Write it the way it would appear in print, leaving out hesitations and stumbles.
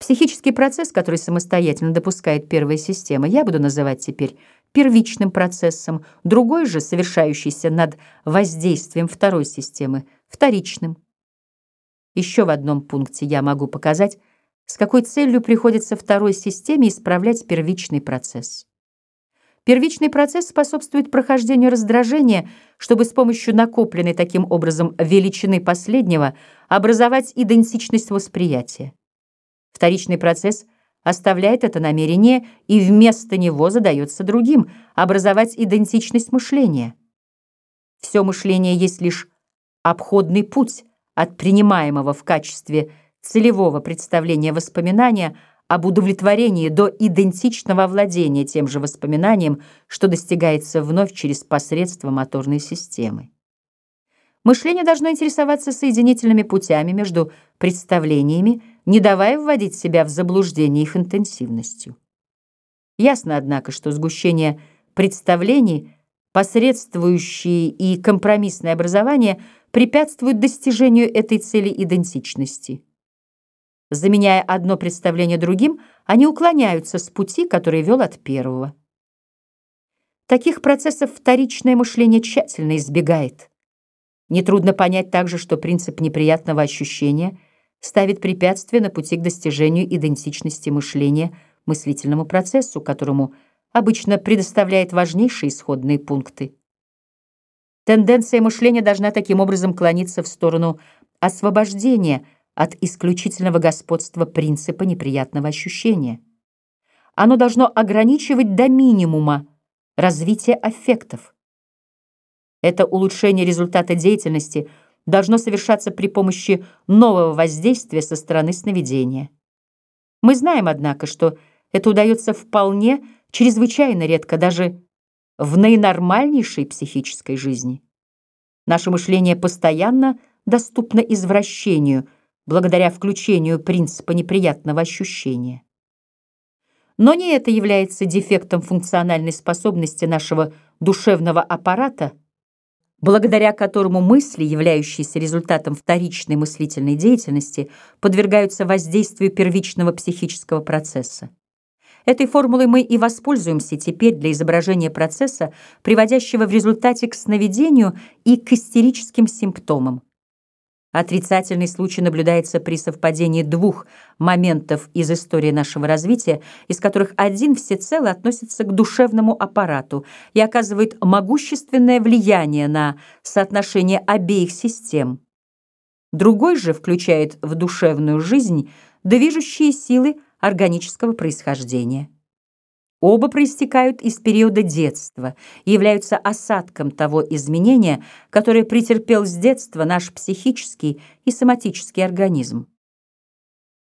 Психический процесс, который самостоятельно допускает первая система, я буду называть теперь первичным процессом, другой же, совершающийся над воздействием второй системы, вторичным. Еще в одном пункте я могу показать, с какой целью приходится второй системе исправлять первичный процесс. Первичный процесс способствует прохождению раздражения, чтобы с помощью накопленной таким образом величины последнего образовать идентичность восприятия. Вторичный процесс оставляет это намерение и вместо него задается другим — образовать идентичность мышления. Все мышление есть лишь обходный путь от принимаемого в качестве целевого представления воспоминания об удовлетворении до идентичного овладения тем же воспоминанием, что достигается вновь через посредство моторной системы. Мышление должно интересоваться соединительными путями между представлениями, не давая вводить себя в заблуждение их интенсивностью. Ясно, однако, что сгущение представлений, посредствующие и компромиссное образование препятствуют достижению этой цели идентичности. Заменяя одно представление другим, они уклоняются с пути, который вел от первого. Таких процессов вторичное мышление тщательно избегает. Нетрудно понять также, что принцип неприятного ощущения ставит препятствие на пути к достижению идентичности мышления мыслительному процессу, которому обычно предоставляет важнейшие исходные пункты. Тенденция мышления должна таким образом клониться в сторону освобождения от исключительного господства принципа неприятного ощущения. Оно должно ограничивать до минимума развитие аффектов. Это улучшение результата деятельности должно совершаться при помощи нового воздействия со стороны сновидения. Мы знаем, однако, что это удается вполне чрезвычайно редко, даже в наинормальнейшей психической жизни. Наше мышление постоянно доступно извращению, благодаря включению принципа неприятного ощущения. Но не это является дефектом функциональной способности нашего душевного аппарата, благодаря которому мысли, являющиеся результатом вторичной мыслительной деятельности, подвергаются воздействию первичного психического процесса. Этой формулой мы и воспользуемся теперь для изображения процесса, приводящего в результате к сновидению и к истерическим симптомам. Отрицательный случай наблюдается при совпадении двух моментов из истории нашего развития, из которых один всецело относится к душевному аппарату и оказывает могущественное влияние на соотношение обеих систем. Другой же включает в душевную жизнь движущие силы органического происхождения. Оба проистекают из периода детства и являются осадком того изменения, которое претерпел с детства наш психический и соматический организм.